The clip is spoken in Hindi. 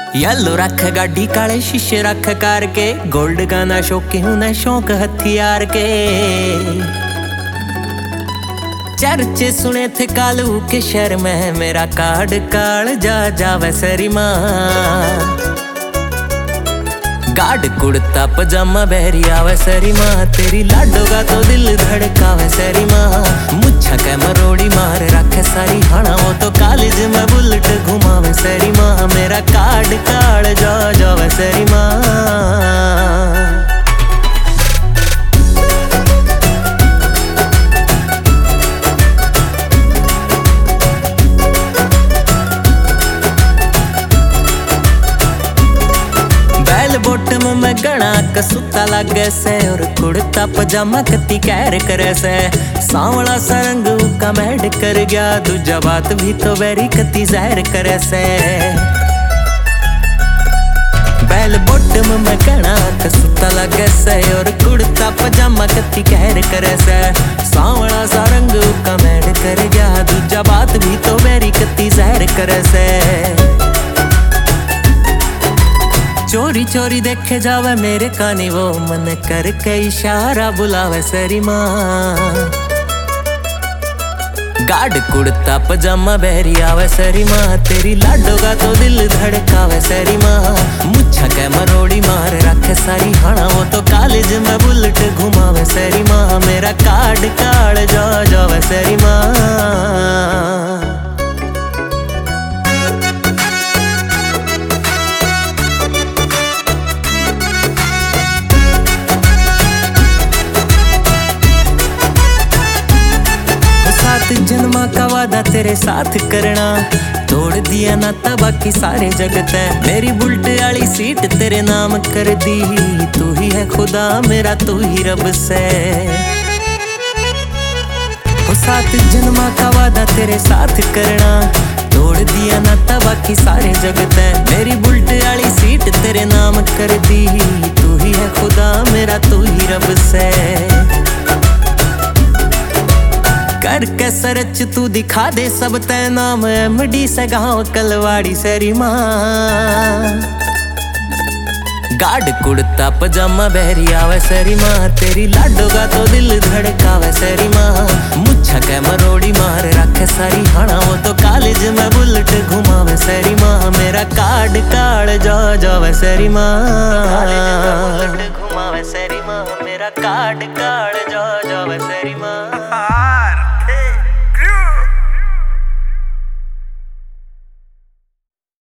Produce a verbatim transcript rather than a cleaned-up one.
येलो रख गाड़ी काले शीशे रख करके, गोल्ड गाना शौकी हूं न शौक हथियार के। चर्चे सुने थे कालू के शहर में, मेरा कार्ड काल जा जावे सरी माँ। गाढ़ कुड़ता पजामा बहरी आवे सरी माँ, तेरी लाडोगा तो दिल धड़कावे सरी माँ। मुच्छा के मरोड़ी मार रखे सारी हाना, वो तो कॉलेज में बुलेट घुमावे सरी माँ। मेरा कार्ड काल जा जावे सरी माँ। बॉटम में गणा कसूता लागे से, और कुड़ता पजामा कती कैर करे से। सांवला सा रंग का मैड कर गया, दूजा बात भी तो वेरी कती जहर करे से। बैल बॉटम में गणा कसूता लागे से, और कुड़ता पजामा कती कैर करे से। सांवला सा रंग का मैड कर गया, दूजा बात भी तो वेरी कती जहर करे से। चोरी चोरी देखे जावे मेरे कानी, वो मन करके इशारा बुलावे सरी माँ। गाढ़ कुड़ता पजामा बहरी आवे सरी माँ, तेरी लाडोगा तो दिल धड़कावे सरी माँ। मुच्छा के मरोड़ी मार रखे सारी हाना, वो तो कॉलेज में बुलेट घुमावे सरी माँ। मेरा कार्ड काल जा जावे सरी माँ। जन्मा का वादा तेरे साथ करना, तोड़ दिया ना बाकी सारे जगत है। मेरी बुलेट वाली सीट तेरे नाम कर दी, तू ही है खुदा मेरा तू ही रब से। हो सात जन्मा का वादा तेरे साथ करना, तोड़ दिया ना बाकी सारे जगत है। मेरी बुलेट वाली सीट तेरे नाम कर दी, तू ही है खुदा मेरा तू ही रब से। करके सरच तू दिखा दे सब तै नाम, एमडी से गाँव कलवाड़ी सरी माँ। गाढ़ कुड़ता पजामा बहरी आवे सरी माँ, तेरी लाडोगा तो दिल धड़कावे सरी माँ। मुच्छा के मरोड़ी मार रखे सारी हाना, वो तो कॉलेज में बुलेट घुमावे सरी माँ। मेरा कार्ड काल जा जावे सरी माँ, घुमावे सरी माँ। मेरा कार्ड काल जा जावे सरी माँ।